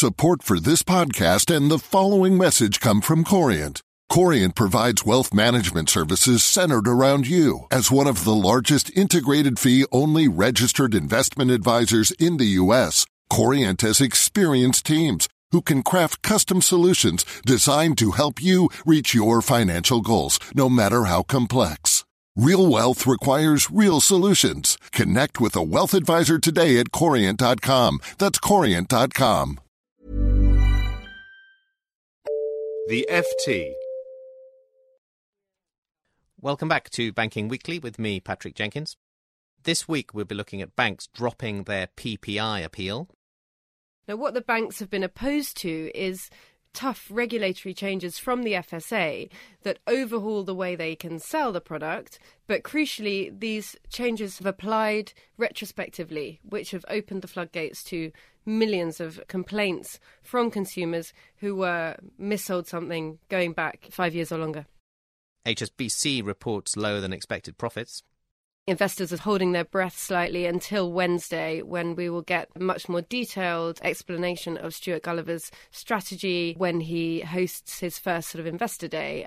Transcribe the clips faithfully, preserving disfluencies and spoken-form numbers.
Support for this podcast and the following message come from Corient. Corient provides wealth management services centered around you. As one of the largest integrated fee-only registered investment advisors in the U S, Corient has experienced teams who can craft custom solutions designed to help you reach your financial goals, no matter how complex. Real wealth requires real solutions. Connect with a wealth advisor today at corient dot com. That's corient dot com. The F T. Welcome back to Banking Weekly with me, Patrick Jenkins. This week we'll be looking at banks dropping their P P I appeal. Now, what the banks have been opposed to is tough regulatory changes from the F S A that overhaul the way they can sell the product. But crucially, these changes have applied retrospectively, which have opened the floodgates to millions of complaints from consumers who were missold something going back five years or longer. H S B C reports lower than expected profits. Investors are holding their breath slightly until Wednesday, when we will get a much more detailed explanation of Stuart Gulliver's strategy when he hosts his first sort of investor day.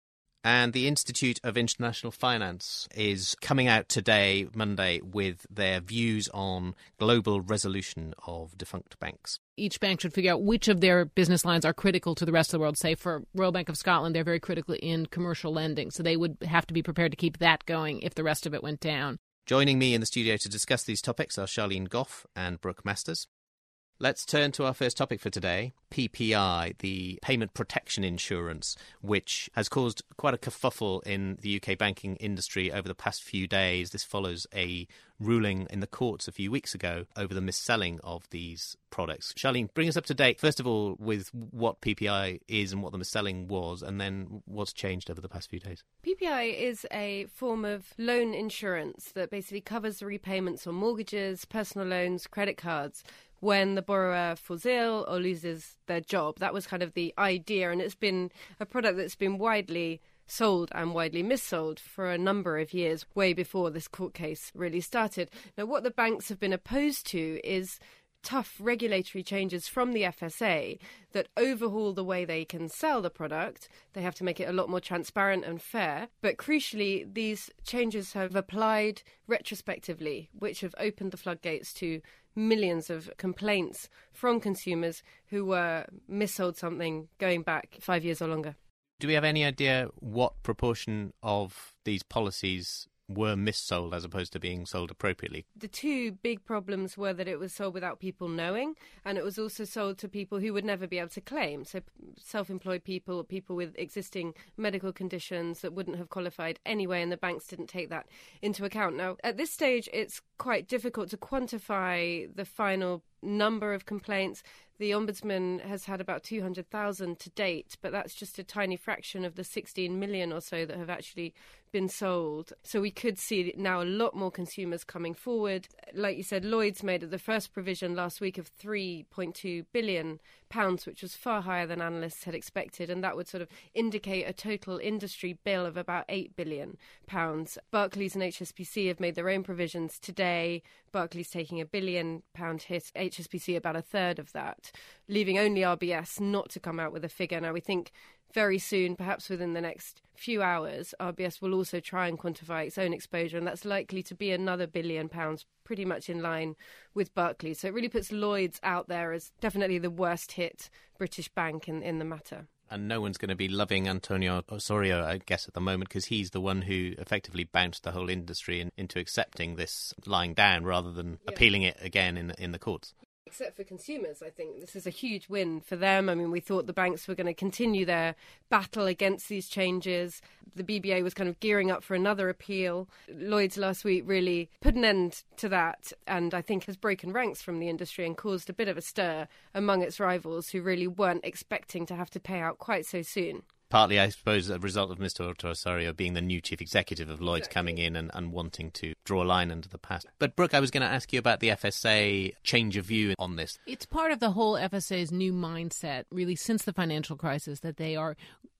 And the Institute of International Finance is coming out today, Monday, with their views on global resolution of defunct banks. Each bank should figure out which of their business lines are critical to the rest of the world. Say for Royal Bank of Scotland, they're very critical in commercial lending, so they would have to be prepared to keep that going if the rest of it went down. Joining me in the studio to discuss these topics are Charlene Goff and Brooke Masters. Let's turn to our first topic for today, P P I, the Payment Protection Insurance, which has caused quite a kerfuffle in the U K banking industry over the past few days. This follows a ruling in the courts a few weeks ago over the mis-selling of these products. Charlene, bring us up to date, first of all, with what P P I is and what the mis-selling was, and then what's changed over the past few days. P P I is a form of loan insurance that basically covers the repayments on mortgages, personal loans, credit cards, when the borrower falls ill or loses their job. That was kind of the idea, and it's been a product that's been widely sold and widely missold for a number of years, way before this court case really started. Now, what the banks have been opposed to is tough regulatory changes from the F S A that overhaul the way they can sell the product. They have to make it a lot more transparent and fair. But crucially, these changes have applied retrospectively, which have opened the floodgates to millions of complaints from consumers who were missold something going back five years or longer. Do we have any idea what proportion of these policies were missold as opposed to being sold appropriately? The two big problems were that it was sold without people knowing, and it was also sold to people who would never be able to claim. So self-employed people, people with existing medical conditions that wouldn't have qualified anyway, and the banks didn't take that into account. Now, at this stage, it's quite difficult to quantify the final number of complaints. The Ombudsman has had about two hundred thousand to date, but that's just a tiny fraction of the sixteen million or so that have actually been sold. So we could see now a lot more consumers coming forward. Like you said, Lloyds made the first provision last week of three point two billion pounds, which was far higher than analysts had expected, and that would sort of indicate a total industry bill of about eight billion pounds. Barclays and H S B C have made their own provisions today. Barclays taking a billion pound hit, H S B C about a third of that, leaving only R B S not to come out with a figure. Now, we think very soon, perhaps within the next few hours, R B S will also try and quantify its own exposure, and that's likely to be another billion pounds, pretty much in line with Barclays. So it really puts Lloyds out there as definitely the worst hit British bank in, in the matter. And no one's going to be loving Antonio Osorio, I guess, at the moment, because he's the one who effectively bounced the whole industry in, into accepting this lying down rather than yeah. appealing it again in, in the courts. Except for consumers, I think this is a huge win for them. I mean, we thought the banks were going to continue their battle against these changes. The B B A was kind of gearing up for another appeal. Lloyds last week really put an end to that, and I think has broken ranks from the industry and caused a bit of a stir among its rivals who really weren't expecting to have to pay out quite so soon. Partly, I suppose, a result of Mister Osorio being the new chief executive of Lloyds, exactly. coming in and, and wanting to draw a line under the past. But, Brooke, I was going to ask you about the F S A change of view on this. It's part of the whole F S A's new mindset, really, since the financial crisis, that they are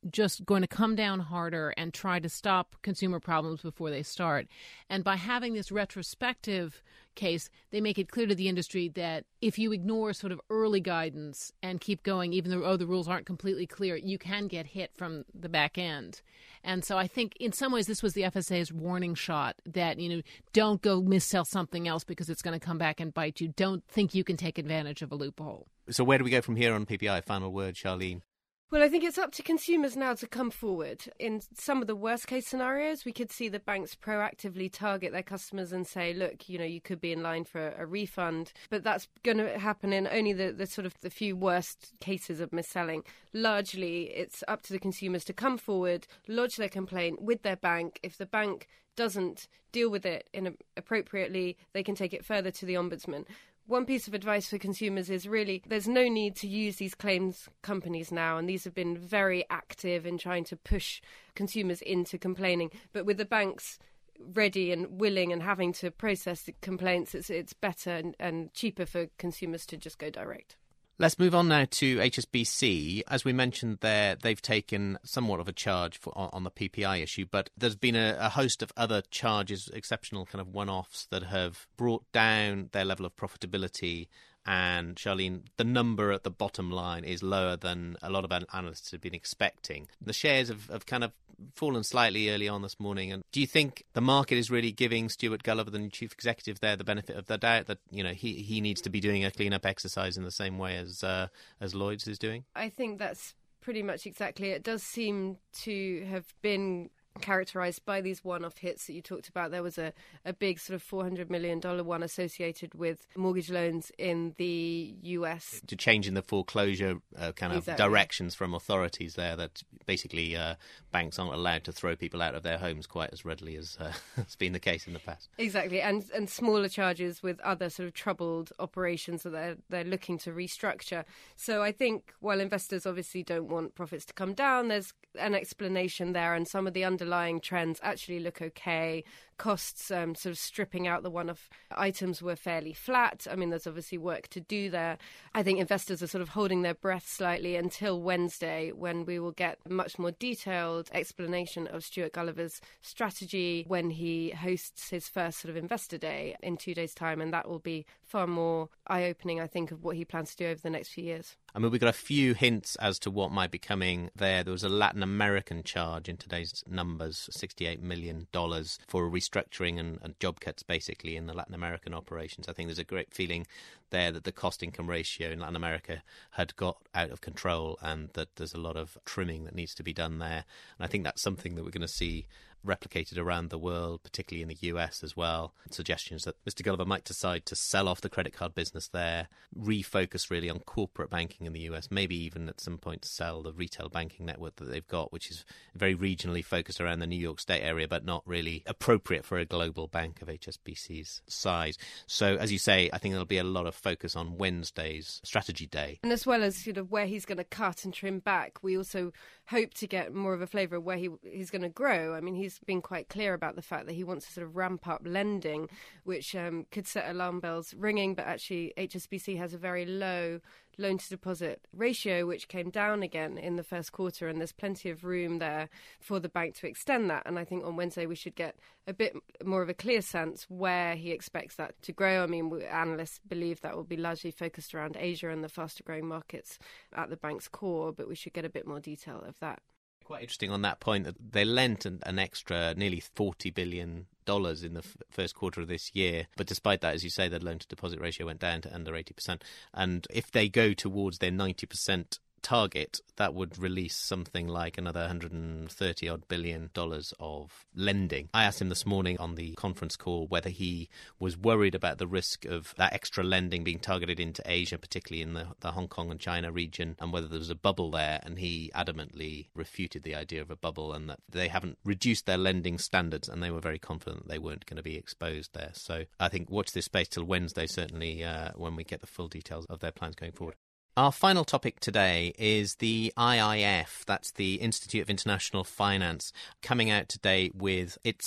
just going to come down harder and try to stop consumer problems before they start. And by having this retrospective case, they make it clear to the industry that if you ignore sort of early guidance and keep going, even though oh, the rules aren't completely clear, you can get hit from the back end. And so I think in some ways this was the F S A's warning shot that, you know, don't go missell something else because it's going to come back and bite you. Don't think you can take advantage of a loophole. So where do we go from here on P P I? Final word, Charlene. Well, I think it's up to consumers now to come forward. In some of the worst case scenarios, we could see the banks proactively target their customers and say, look, you know, you could be in line for a, a refund. But that's going to happen in only the, the sort of the few worst cases of mis-selling. Largely, it's up to the consumers to come forward, lodge their complaint with their bank. If the bank doesn't deal with it in a, appropriately, they can take it further to the Ombudsman. One piece of advice for consumers is really there's no need to use these claims companies now, and these have been very active in trying to push consumers into complaining. But with the banks ready and willing and having to process the complaints, it's, it's better and, and cheaper for consumers to just go direct. Let's move on now to H S B C. As we mentioned there, they've taken somewhat of a charge for, on the P P I issue, but there's been a, a host of other charges, exceptional kind of one-offs that have brought down their level of profitability. And, Charlene, the number at the bottom line is lower than a lot of analysts have been expecting. The shares have, have kind of fallen slightly early on this morning. And do you think the market is really giving Stuart Gulliver, the new chief executive there, the benefit of the doubt that, you know, he, he needs to be doing a clean-up exercise in the same way as uh, as Lloyds is doing? I think that's pretty much exactly it. It does seem to have been characterised by these one-off hits that you talked about. There was a, a big sort of four hundred million dollars one associated with mortgage loans in the U S. To change in the foreclosure uh, kind of exactly. directions from authorities there that basically uh, banks aren't allowed to throw people out of their homes quite as readily as uh, has been the case in the past. Exactly, and and smaller charges with other sort of troubled operations that they're, they're looking to restructure. So I think while investors obviously don't want profits to come down, there's an explanation there, and some of the underlying trends actually look okay. Costs, um, sort of stripping out the one-off items, were fairly flat. I mean, there's obviously work to do there. I think investors are sort of holding their breath slightly until Wednesday, when we will get a much more detailed explanation of Stuart Gulliver's strategy when he hosts his first sort of investor day in two days' time, and that will be far more eye-opening, I think, of what he plans to do over the next few years. I mean, we got a few hints as to what might be coming there. There was a Latin American charge in today's numbers, sixty-eight million dollars for restructuring and, and job cuts, basically, in the Latin American operations. I think there's a great feeling there that the cost-income ratio in Latin America had got out of control and that there's a lot of trimming that needs to be done there. And I think that's something that we're going to see replicated around the world, particularly in the U S as well. Suggestions that Mister Gulliver might decide to sell off the credit card business there, refocus really on corporate banking in the U S, maybe even at some point sell the retail banking network that they've got, which is very regionally focused around the New York State area, but not really appropriate for a global bank of H S B C's size. So, as you say, I think there'll be a lot of focus on Wednesday's strategy day. And as well as sort of where he's going to cut and trim back, we also hope to get more of a flavour of where he he's going to grow. I mean, he's been quite clear about the fact that he wants to sort of ramp up lending, which um, could set alarm bells ringing, but actually H S B C has a very low loan-to-deposit ratio, which came down again in the first quarter, and there's plenty of room there for the bank to extend that. And I think on Wednesday we should get a bit more of a clear sense where he expects that to grow. I mean, analysts believe that will be largely focused around Asia and the faster-growing markets at the bank's core, but we should get a bit more detail of that. Quite interesting on that point that they lent an, an extra nearly forty billion dollars in the f- first quarter of this year. But despite that, as you say, the loan-to-deposit ratio went down to under eighty percent. And if they go towards their ninety percent target, that would release something like another one hundred thirty odd billion dollars of lending. I asked him this morning on the conference call whether he was worried about the risk of that extra lending being targeted into Asia, particularly in the, the Hong Kong and China region, and whether there was a bubble there. And he adamantly refuted the idea of a bubble and that they haven't reduced their lending standards, and they were very confident that they weren't going to be exposed there. So I think watch this space till Wednesday, certainly, uh, when we get the full details of their plans going forward. Our final topic today is the I I F, that's the Institute of International Finance, coming out today with its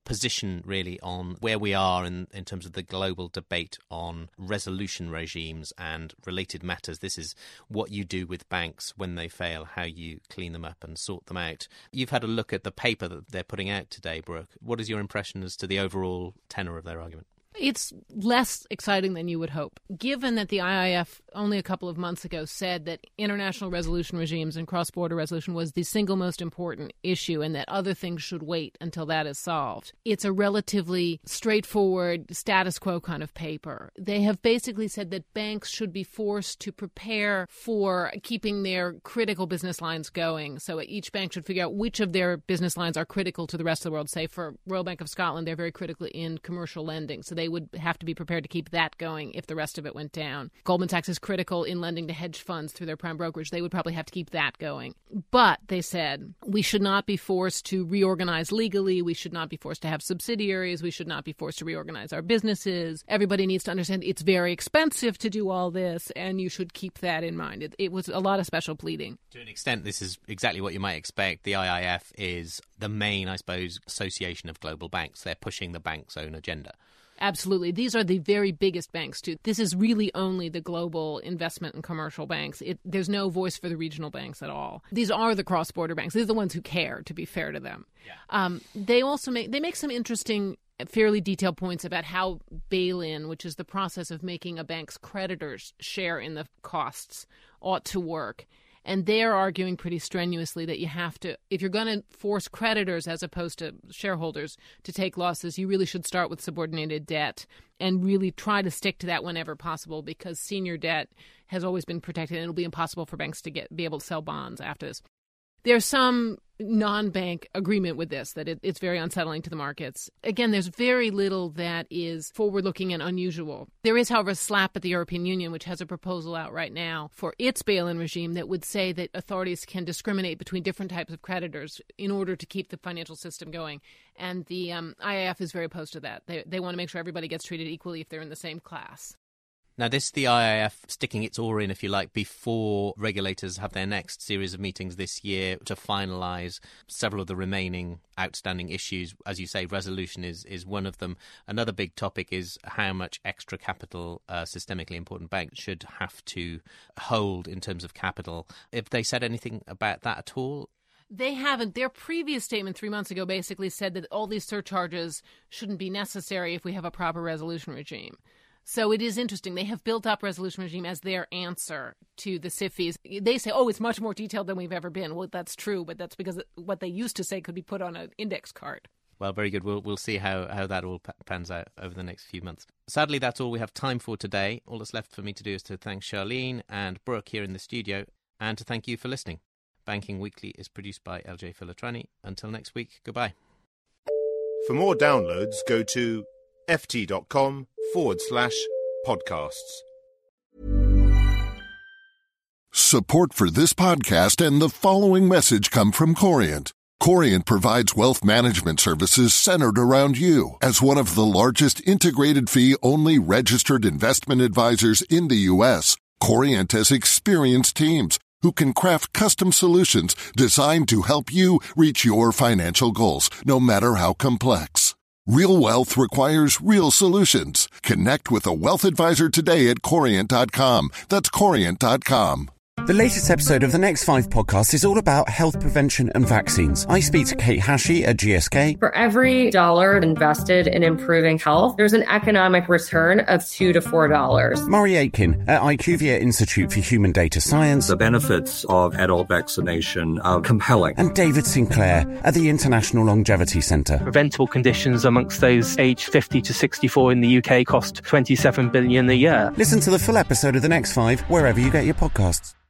position really on where we are in, in terms of the global debate on resolution regimes and related matters. This is what you do with banks when they fail, how you clean them up and sort them out. You've had a look at the paper that they're putting out today, Brooke. What is your impression as to the overall tenor of their argument? It's less exciting than you would hope, given that the I I F only a couple of months ago said that international resolution regimes and cross-border resolution was the single most important issue and that other things should wait until that is solved. It's a relatively straightforward status quo kind of paper. They have basically said that banks should be forced to prepare for keeping their critical business lines going. So each bank should figure out which of their business lines are critical to the rest of the world. Say for Royal Bank of Scotland, they're very critical in commercial lending. So they They would have to be prepared to keep that going if the rest of it went down. Goldman Sachs is critical in lending to hedge funds through their prime brokerage. They would probably have to keep that going. But they said we should not be forced to reorganize legally. We should not be forced to have subsidiaries. We should not be forced to reorganize our businesses. Everybody needs to understand it's very expensive to do all this, and you should keep that in mind. It, it was a lot of special pleading. To an extent, this is exactly what you might expect. The I I F is the main, I suppose, association of global banks. They're pushing the bank's own agenda. Absolutely. These are the very biggest banks, too. This is really only the global investment and commercial banks. It, there's no voice for the regional banks at all. These are the cross-border banks. These are the ones who care, to be fair to them. Yeah. Um, they also make they make some interesting, fairly detailed points about how bail-in, which is the process of making a bank's creditors share in the costs, ought to work. And they're arguing pretty strenuously that you have to, if you're going to force creditors as opposed to shareholders to take losses, you really should start with subordinated debt and really try to stick to that whenever possible, because senior debt has always been protected and it'll be impossible for banks to get be able to sell bonds after this. There's some non-bank agreement with this, that it, it's very unsettling to the markets. Again, there's very little that is forward-looking and unusual. There is, however, a slap at the European Union, which has a proposal out right now for its bail-in regime that would say that authorities can discriminate between different types of creditors in order to keep the financial system going. And the um, I I F is very opposed to that. They, they want to make sure everybody gets treated equally if they're in the same class. Now, this is the I I F sticking its oar in, if you like, before regulators have their next series of meetings this year to finalise several of the remaining outstanding issues. As you say, resolution is, is one of them. Another big topic is how much extra capital uh, systemically important banks should have to hold in terms of capital. Have they said anything about that at all? They haven't. Their previous statement three months ago basically said that all these surcharges shouldn't be necessary if we have a proper resolution regime. So it is interesting. They have built up resolution regime as their answer to the SIFIs. They say, oh, it's much more detailed than we've ever been. Well, that's true, but that's because what they used to say could be put on an index card. Well, very good. We'll we'll see how, how that all pans out over the next few months. Sadly, that's all we have time for today. All that's left for me to do is to thank Charlene and Brooke here in the studio, and to thank you for listening. Banking Weekly is produced by L J Filatrani. Until next week, goodbye. For more downloads, go to ft.com forward slash podcasts. Support for this podcast and the following message come from Corient. Corient provides wealth management services centered around you. As one of the largest integrated fee-only registered investment advisors in the U S, Corient has experienced teams who can craft custom solutions designed to help you reach your financial goals, no matter how complex. Real wealth requires real solutions. Connect with a wealth advisor today at Corient dot com. That's Corient dot com. The latest episode of the Next Five podcast is all about health prevention and vaccines. I speak to Kate Hashey at G S K. For every dollar invested in improving health, there's an economic return of two to four dollars. Murray Aitken at IQVIA Institute for Human Data Science. The benefits of adult vaccination are compelling. And David Sinclair at the International Longevity Centre. Preventable conditions amongst those aged fifty to sixty-four in the U K cost twenty-seven billion dollars a year. Listen to the full episode of the Next Five wherever you get your podcasts.